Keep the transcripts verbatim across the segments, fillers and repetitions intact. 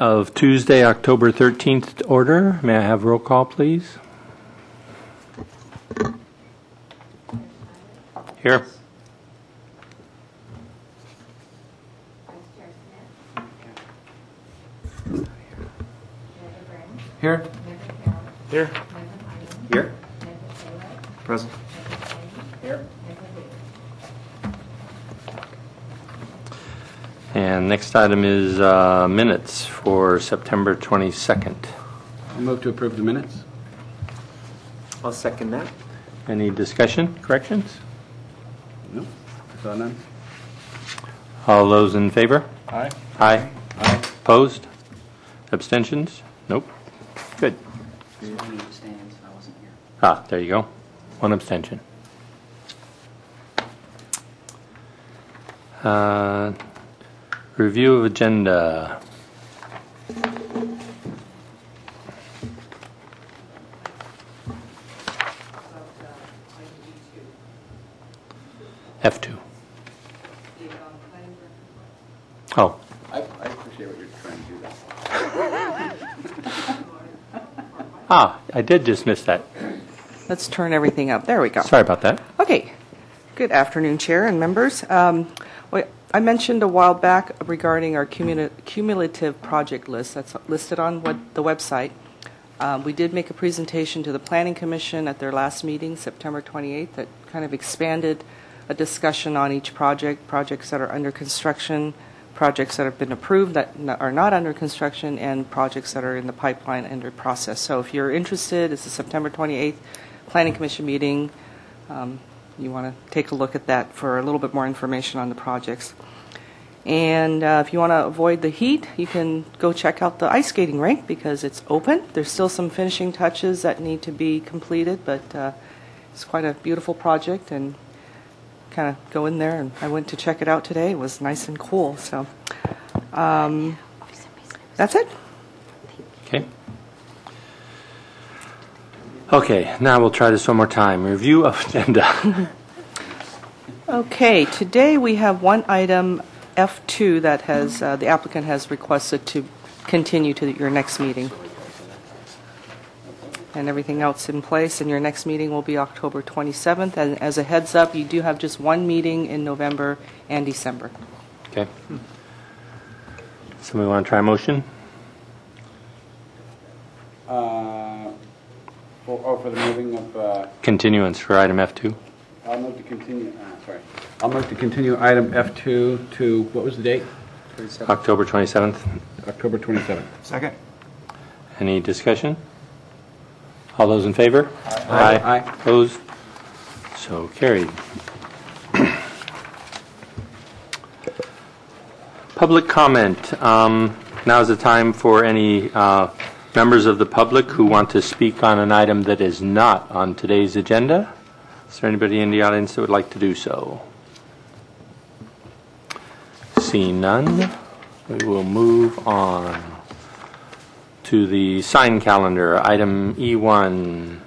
of Tuesday, October thirteenth to order. May I have roll call, please? Here. Here. Here. Here. Present. Here. And next item is uh, minutes for September twenty-second. I move to approve the minutes. I'll second that. Any discussion, corrections? No. I saw none. All those in favor? Aye. Aye. Aye. Opposed? Abstentions? Nope. Good. Abstains, I wasn't here. Ah, there you go. One abstention. Uh, review of agenda. F two. Oh. I, I appreciate what you're trying to do there. Ah, I did just miss that. Let's turn everything up. There we go. Sorry about that. Okay. Good afternoon, Chair and members. Um, well, I mentioned a while back regarding our cumula- cumulative project list that's listed on what, the website. Um, we did make a presentation to the Planning Commission at their last meeting, September twenty-eighth, that kind of expanded a discussion on each project, projects that are under construction, projects that have been approved that n- are not under construction, and projects that are in the pipeline under process. So if you're interested, it's the September twenty-eighth Planning Commission meeting. Um, you want to take a look at that for a little bit more information on the projects. And uh, if you want to avoid the heat, you can go check out the ice skating rink because it's open. There's still some finishing touches that need to be completed, but uh, it's quite a beautiful project, and kind of go in there, and I went to check it out today. It was nice and cool. So um, that's it. Okay. Okay, now we'll try this one more time. Review of agenda. Okay, today we have one item, F two, that has uh, the applicant has requested to continue to your next meeting. And everything else in place, and your next meeting will be October twenty-seventh. And as a heads up, you do have just one meeting in November and December. Okay. Somebody want to try a motion? Uh, for, oh, for the moving of, uh, Continuance for item F two. I'll move to continue, uh, sorry. I'll move to continue item F two to, what was the date? October twenty-seventh. October twenty-seventh. Second. Any discussion? All those in favor? Aye. Aye. Opposed? So carried. Public comment. Um, now is the time for any uh, members of the public who want to speak on an item that is not on today's agenda. Is there anybody in the audience that would like to do so? Seeing none, we will move on to the sign calendar, item E one.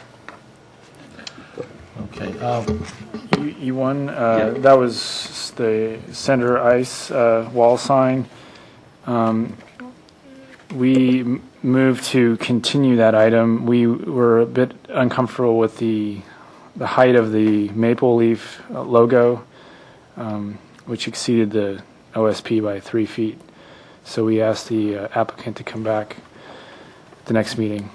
Okay. Um, E- E1, uh, that was the center ice uh, wall sign. Um, we m- moved to continue that item. We were a bit uncomfortable with the the height of the maple leaf uh, logo, um, which exceeded the O S P by three feet. So we asked the uh, applicant to come back at the next meeting.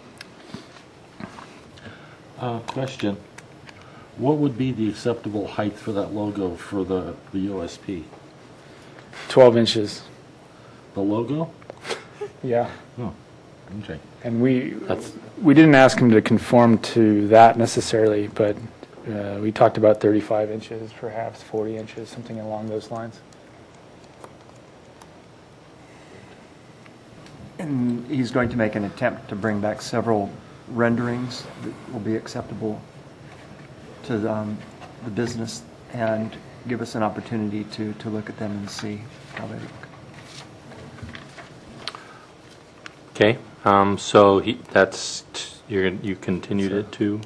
Uh, question. What would be the acceptable height for that logo for the, the O S P? twelve inches. The logo? Yeah. Oh, okay. And we That's- we didn't ask him to conform to that necessarily, but uh, we talked about thirty-five inches, perhaps forty inches, something along those lines. And he's going to make an attempt to bring back several renderings that will be acceptable to the, um, the business and give us an opportunity to, to look at them and see how they look. Okay, um, so he, that's, t- you're, you continued it to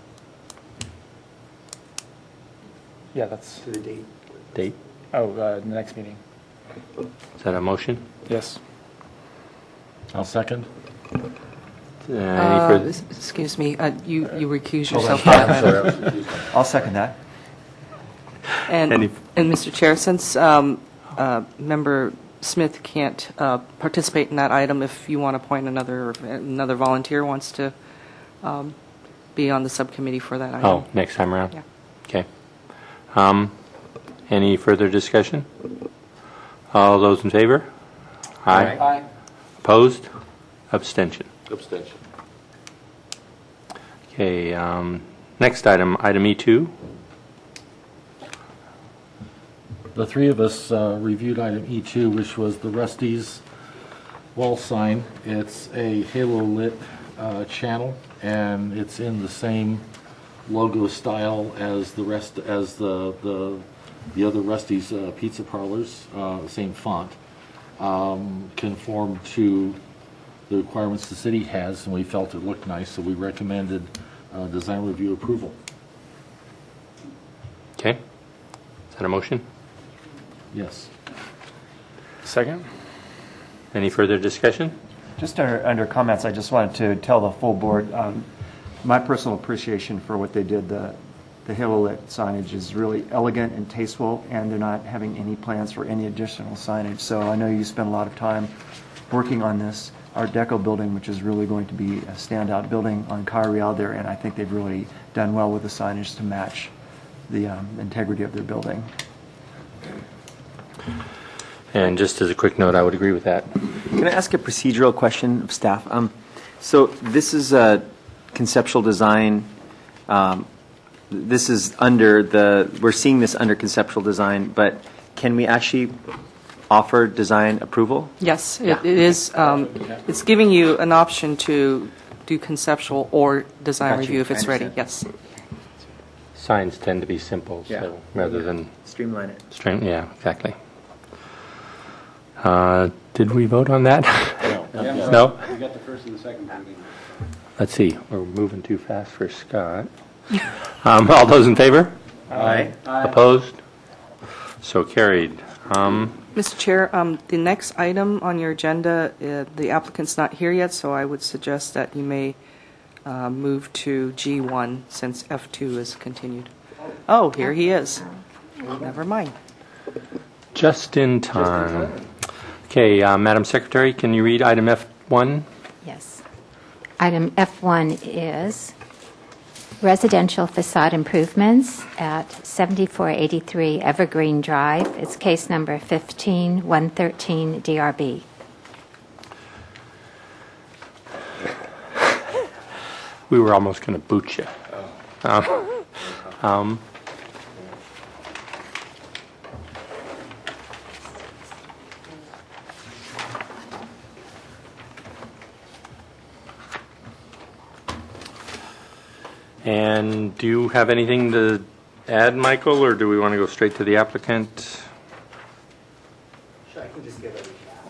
Yeah, that's To the date. date? oh uh, the next meeting. Is that a motion? Yes. I'll second. Uh, Any Uh, further? s- Excuse me, uh, you you recuse yourself from that. I'll second that. And, Any- and Mister Chair, since um, uh, Member Smith can't uh, participate in that item, if you want to appoint another, or another volunteer wants to um, be on the subcommittee for that item. Oh, next time around? Yeah. Okay. Um, Any further discussion? All those in favor? Aye. Aye. Opposed? Abstention. Abstention. Okay, um, next item, item E two. The three of us uh, reviewed item E two, which was the Rusty's wall sign. It's a halo-lit uh, channel, and it's in the same logo style as the rest, as the the, the other Rusty's uh, pizza parlors, uh, same font, um, conformed to the requirements the city has, and we felt it looked nice, so we recommended uh, design review approval. Okay. Is that a motion? Yes. Second? Any further discussion? Just under, under comments, I just wanted to tell the full board, um, my personal appreciation for what they did. The, the halo lit signage is really elegant and tasteful, and they're not having any plans for any additional signage. So I know you spent a lot of time working on this Art Deco building, which is really going to be a standout building on Calle Real there, and I think they've really done well with the signage to match the um, integrity of their building. And just as a quick note, I would agree with that. Can I ask a procedural question of staff? Um, so this is a conceptual design. Um, this is under the, we're seeing this under conceptual design, but can we actually offer design approval? Yes, it it is, um, it's giving you an option to do conceptual or design Gotcha. review if it's I ready, understand. yes. Signs tend to be simple, Yeah. so rather than Streamline it. straight, yeah, exactly. Uh, Did we vote on that? Yeah, No? We got the first and the second reading. Let's see, we're moving too fast for Scott. Um, All those in favor? Aye. Opposed? So carried. Um, Mister Chair, um, the next item on your agenda, uh, the applicant's not here yet, so I would suggest that you may uh, move to G one since F two is continued. Oh, here he is. Never mind. Just in time. Okay, uh, Madam Secretary, can you read item F one? Yes. Item F one is residential facade improvements at seventy-four eighty-three Evergreen Drive. It's case number fifteen one thirteen D R B. We were almost going to boot you. Um, um, And do you have anything to add, Michael, or do we want to go straight to the applicant? Sure, I can just give it a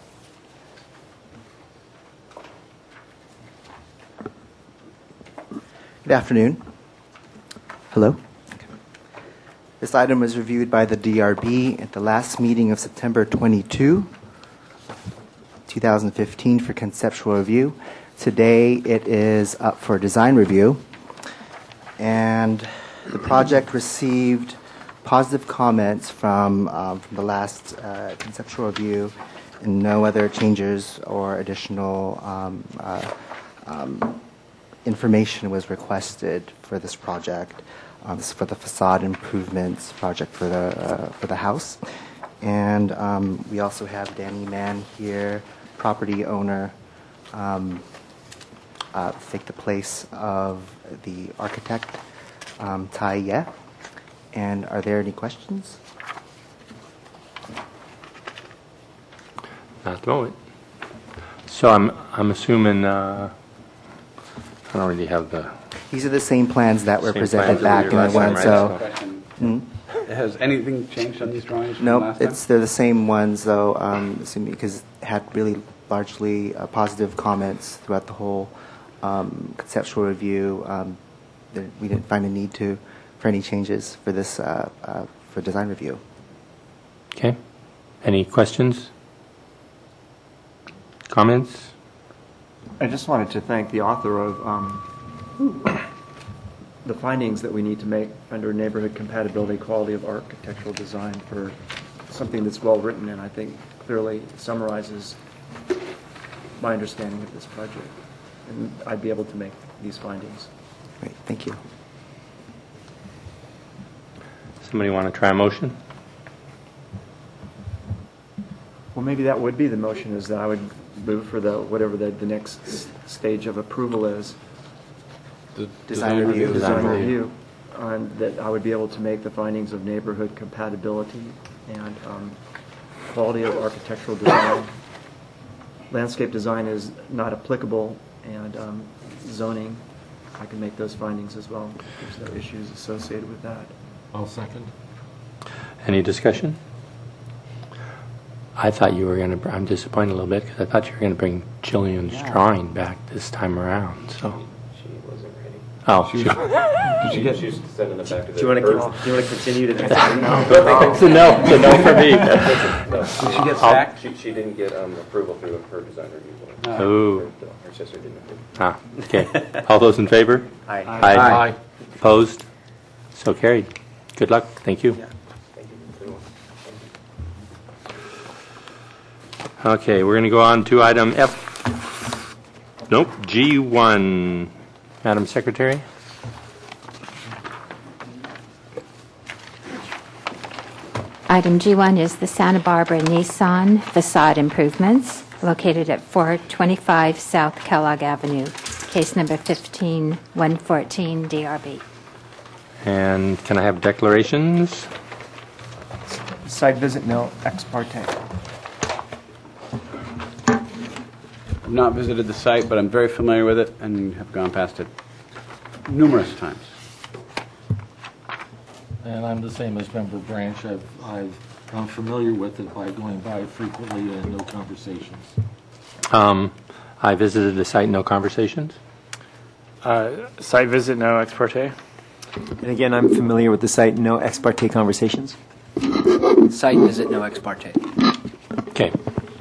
Good afternoon. Hello. This item was reviewed by the D R B at the last meeting of September twenty-second, twenty fifteen for conceptual review. Today it is up for design review. And the project received positive comments from, um, from the last uh, conceptual review, and no other changes or additional um, uh, um, information was requested for this project. Um, this is for the facade improvements project for the uh, for the house, and um, we also have Danny Mann here, property owner, um, uh, take the place of the architect, um, Tai Ye. And are there any questions? Not at the moment. So I'm I'm assuming uh, I don't really have the. These are the same plans that were Same presented plans that back we in did the last one. time, right? So, Question. Hmm? Has anything changed on these drawings from no, last time? it's they're the same ones though. Um, assuming because it had really largely uh, positive comments throughout the whole um, conceptual review. Um, there, we didn't find a need to for any changes for this uh, uh, for design review. Okay. Any questions? Comments? I just wanted to thank the author of um, the findings that we need to make under neighborhood compatibility, quality of architectural design for something that's well written and I think clearly summarizes my understanding of this project. And I'd be able to make these findings. Great, thank you. Somebody want to try a motion? Well, maybe that would be the motion, is that I would move for the, whatever the, the next s- stage of approval is. The Design review. Design Design review, on that I would be able to make the findings of neighborhood compatibility and um, quality of architectural design. Landscape design is not applicable, and um, zoning, I can make those findings as well. There's no issues associated with that. I'll second. Any discussion? I thought you were going to, I'm disappointed a little bit because I thought you were going to bring Jillian's drawing back this time around, so. She wasn't ready. Oh, she- Did you get? She was sending it back to the. Do you want to, first- do you want to continue to next time? It's a no, it's a no for me. No. Did she get I'll- sacked? She, she didn't get um, approval through her design review board. Oh. Her, her sister didn't approve. Ah, okay. All those in favor? Aye. Aye. Aye. Opposed? So carried. Good luck. Thank you. Thank you. Good one. Okay, we're going to go on to item F, nope, G one. Madam Secretary? Item G one is the Santa Barbara Nissan facade improvements located at four twenty-five South Kellogg Avenue, case number fifteen one fourteen D R B. And can I have declarations? Site visit, no ex parte. I've not visited the site, but I'm very familiar with it and have gone past it numerous times. And I'm the same as Member Branch. I've, I've, I'm familiar with it by going by frequently and no conversations. Um, I visited the site, no conversations. Uh, Site visit, no ex parte. And again, I'm familiar with the site, no ex parte conversations. Site visit, no ex parte. Okay.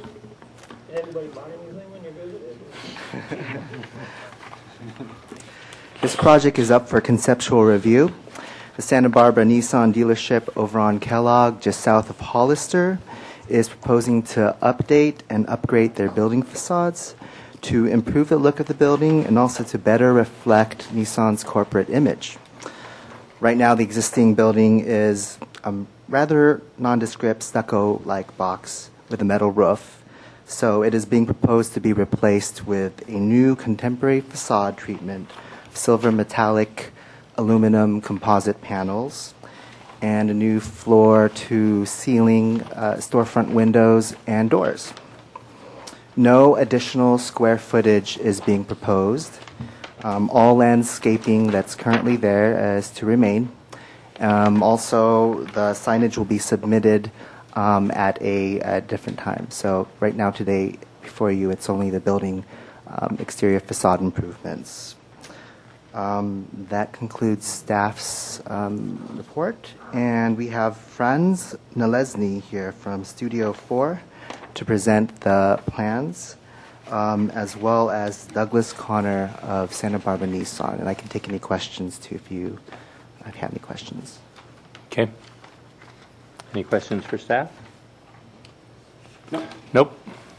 This project is up for conceptual review. The Santa Barbara Nissan dealership over on Kellogg, just south of Hollister, is proposing to update and upgrade their building facades to improve the look of the building and also to better reflect Nissan's corporate image. Right now, the existing building is a rather nondescript stucco-like box with a metal roof. So it is being proposed to be replaced with a new contemporary facade treatment, silver metallic aluminum composite panels, and a new floor-to-ceiling uh, storefront windows and doors. No additional square footage is being proposed. Um, all landscaping that's currently there is to remain. Um, also, the signage will be submitted um, at a, a different time. So right now, today, before you, it's only the building um, exterior facade improvements. Um, that concludes staff's um, report, and we have Franz Nalesny here from Studio four to present the plans, um, as well as Douglas Connor of Santa Barbara Nissan, and I can take any questions too if you have any questions. Okay. Any questions for staff? No. Nope.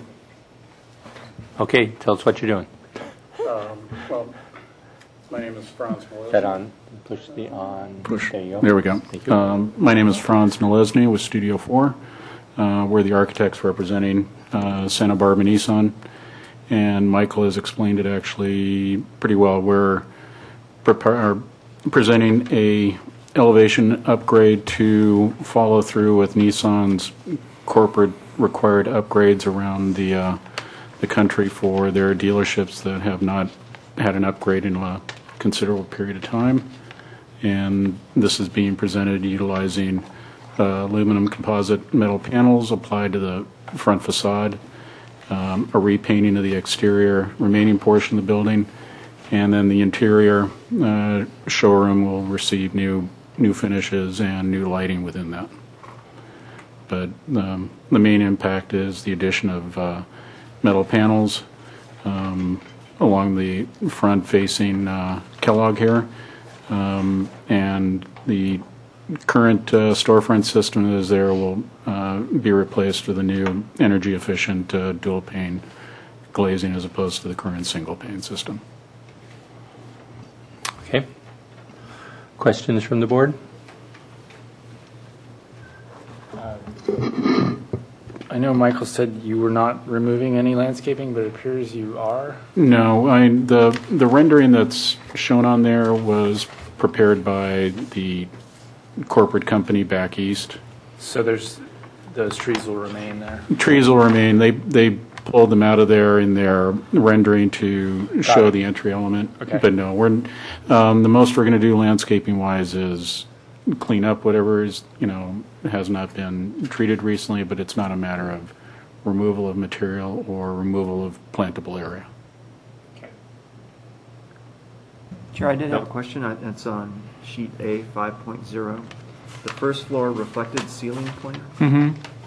Okay, tell us what you're doing. Um, well, my name is Franz Nalesny. That on, push the on. Push. There you go. There we go. Thank you. Um, my name is Franz Nalesny with Studio four. Uh, we're the architects representing uh, Santa Barbara Nissan, and Michael has explained it actually pretty well. We're prepar- presenting a elevation upgrade to follow through with Nissan's corporate required upgrades around the uh, the country for their dealerships that have not had an upgrade in a considerable period of time. And this is being presented utilizing uh, aluminum composite metal panels applied to the front facade, um, a repainting of the exterior remaining portion of the building, and then the interior uh, showroom will receive new new finishes and new lighting within that. But um, the main impact is the addition of uh, metal panels, um, along the front facing uh, Kellogg here. Um, And the current uh, storefront system that is there will uh, be replaced with a new energy-efficient uh, dual-pane glazing as opposed to the current single-pane system. Okay. Questions from the board? I know Michael said you were not removing any landscaping, but it appears you are. No, I, the, the rendering that's shown on there was prepared by the corporate company back east. So there's, those trees will remain there. Trees will remain. They, they pulled them out of there in their rendering to show it. the entry element. Okay. But no, we're, um, the most we're going to do landscaping-wise is clean up whatever is, you know, has not been treated recently, but it's not a matter of removal of material or removal of plantable area. Chair, I did have a question. I- It's on sheet A five point oh. The first floor reflected ceiling plan. Mm-hmm.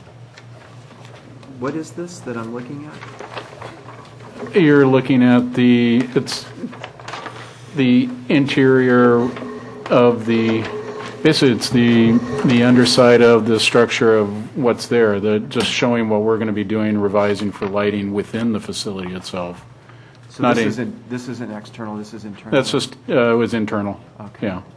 What is this that I'm looking at? You're looking at the, it's the interior of the, basically it's the, the underside of the structure of what's there, the, just showing what we're going to be doing, revising for lighting within the facility itself. So Not this a- isn't, this isn't external, this is internal? That's just, uh, it was internal. Okay. Yeah.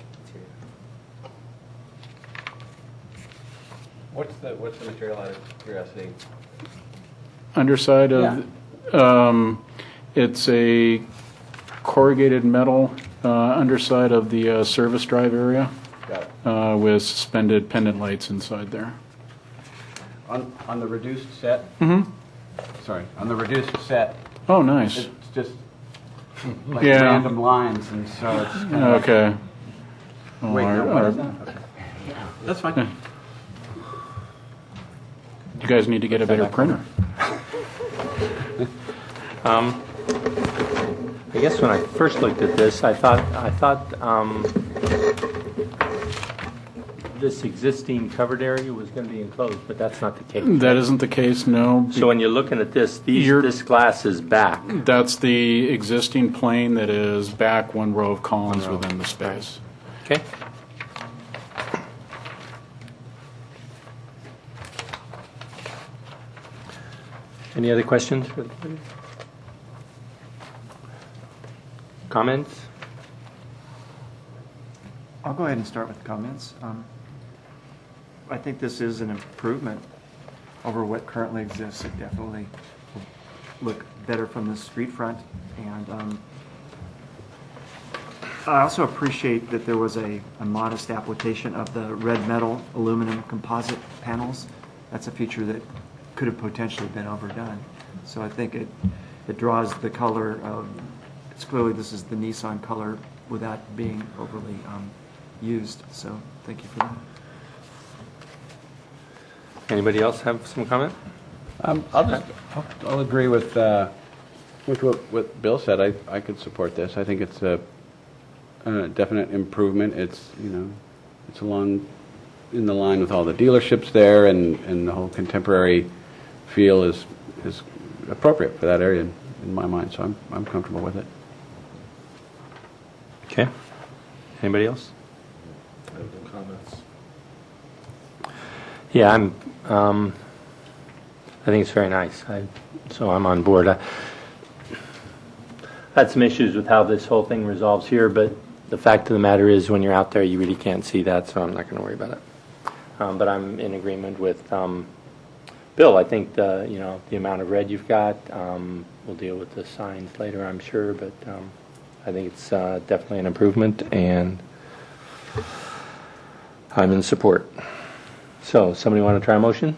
What's the, what's the material out of curiosity? Underside of, um, it's a corrugated metal, uh, underside of the, uh, service drive area, Got it. uh, with suspended pendant lights inside there. On, on the reduced set, Mm-hmm. sorry, on the reduced set, Oh, nice. it's just like Yeah. random lines, and so it's kind of... Okay. Oh, Wait, no, our- what our- is that? Okay. That's fine. You guys need to get a better printer. Um, I guess when I first looked at this, I thought, I thought um, this existing covered area was going to be enclosed, but that's not the case. That isn't the case, no. So when you're looking at this, these, You're- this glass is back. That's the existing plane that is back one row of columns One row. within the space. Okay? Any other questions? for the board? Comments? I'll go ahead and start with comments. Um, I think this is an improvement over what currently exists. It definitely will look better from the street front. And um, I also appreciate that there was a, a modest application of the red metal aluminum composite panels. That's a feature that could have potentially been overdone. So I think it, it draws the color of, it's clearly this is the Nissan color without being overly um, used. So thank you for that. Anybody else have some comment? Um, I'll just, I'll, I'll agree with, uh, with what, what Bill said. I, I could support this. I think it's a, a definite improvement. It's, you know, it's along, in the line with all the dealerships there, and, and the whole contemporary feel is, is appropriate for that area in, in my mind, so I'm, I'm comfortable with it. Okay. Anybody else? Comments? Yeah, I'm, um, I think it's very nice. I, so I'm on board. I had some issues with how this whole thing resolves here, but the fact of the matter is when you're out there, you really can't see that, so I'm not going to worry about it. Um, but I'm in agreement with um, Bill. I think the, you know, the amount of red you've got, um, we'll deal with the signs later, I'm sure, but um, I think it's uh, definitely an improvement, and I'm in support. So, somebody want to try a motion?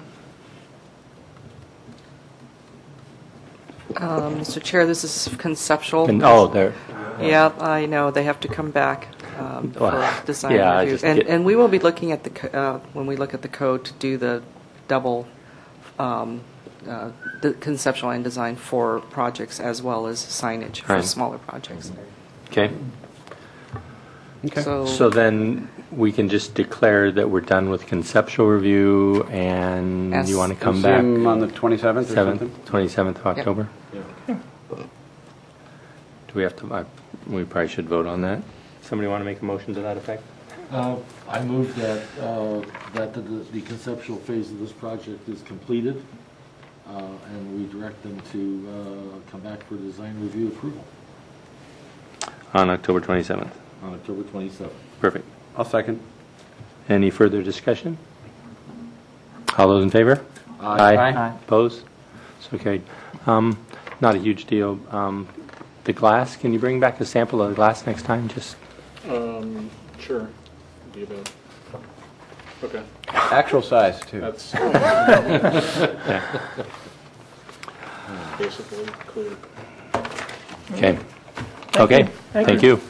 Um, Mister Chair, this is conceptual. And, oh, there. Yeah, I know, they have to come back um, Well, for design yeah, I review. just And, get- and we will be looking at the, co- uh, when we look at the code, to do the double um, uh, the conceptual and design for projects as well as signage for Right. smaller projects. Okay. Okay. So, So then we can just declare that we're done with conceptual review, and Yes. you want to come See back him on the twenty-seventh or something? seventh, twenty-seventh of October? Do we have to, I- we probably should vote on that. Somebody want to make a motion to that effect? Uh, I move that, uh, that the, the conceptual phase of this project is completed, uh, and we direct them to uh, come back for design review approval On October twenty-seventh. on October twenty-seventh. Perfect. I'll second. Any further discussion? All those in favor? Aye. Aye. Opposed? So carried. Um, Not a huge deal. Um, The glass, can you bring back a sample of the glass next time? Just, Um, sure. Be about, okay. Actual size, too. That's basically clear. okay. Okay, thank you.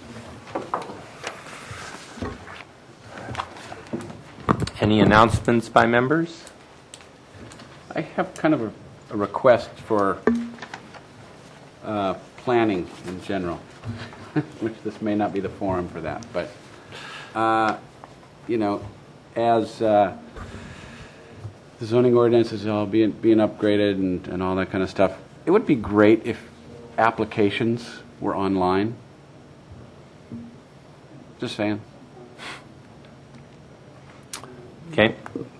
Any announcements by members? I have kind of a, a request for uh, planning in general, which this may not be the forum for that, but, uh, you know, as uh, the zoning ordinance is all being, being upgraded and, and all that kind of stuff, it would be great if applications were online. Just saying. Okay.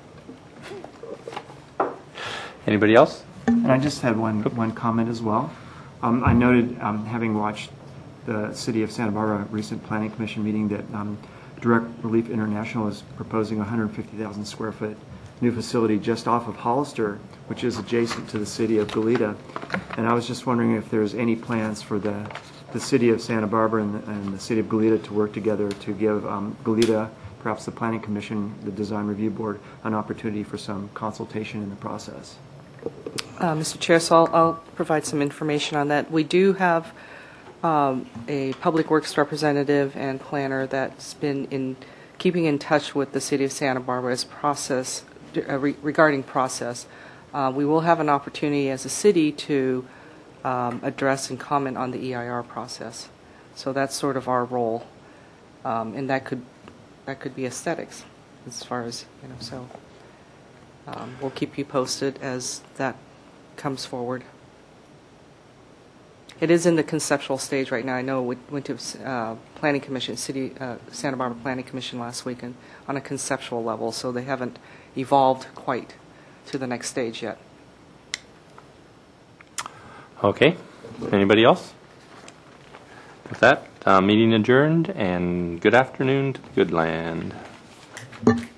Anybody else? And I just had one, one comment as well. Um, I noted, um, having watched the City of Santa Barbara recent Planning Commission meeting, that um, Direct Relief International is proposing a one hundred fifty thousand square foot new facility just off of Hollister, which is adjacent to the city of Goleta. And I was just wondering if there's any plans for the, the City of Santa Barbara and the, and the City of Goleta to work together to give um, Goleta, perhaps the Planning Commission, the Design Review Board, an opportunity for some consultation in the process. Uh, Mister Chair, so I'll, I'll provide some information on that. We do have um, a Public Works representative and planner that's been in keeping in touch with the City of Santa Barbara's process uh, re- regarding process. Uh, we will have an opportunity as a city to um, address and comment on the E I R process. So that's sort of our role, um, and that could that could be aesthetics, as far as you know. So um, we'll keep you posted as that comes forward. It is in the conceptual stage right now. I know we went to uh, Planning Commission, City uh, Santa Barbara Planning Commission last week, and on a conceptual level, so they haven't evolved quite to the next stage yet. Okay. Anybody else? With that, uh, meeting adjourned, and good afternoon to the good land.